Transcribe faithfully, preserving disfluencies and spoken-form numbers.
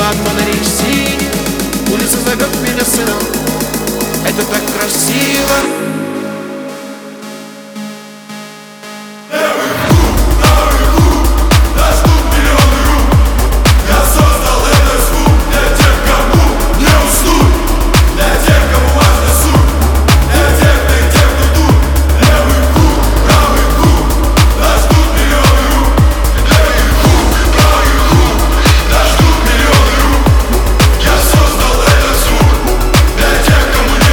от фонарей синих улица зовет меня сыном. Это так красиво.